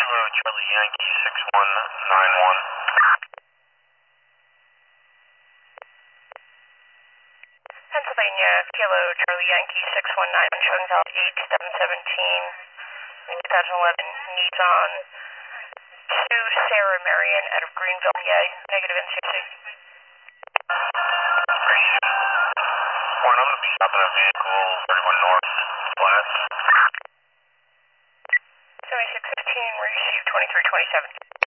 Kilo Charlie Yankee 6191. Pennsylvania, Kilo Charlie Yankee 619, showing valid 8717, 2011 Nissan to Sarah Marion out of Greenville, PA, negative NCC. Warren, I'm going to be stopping a vehicle 31 North Flats.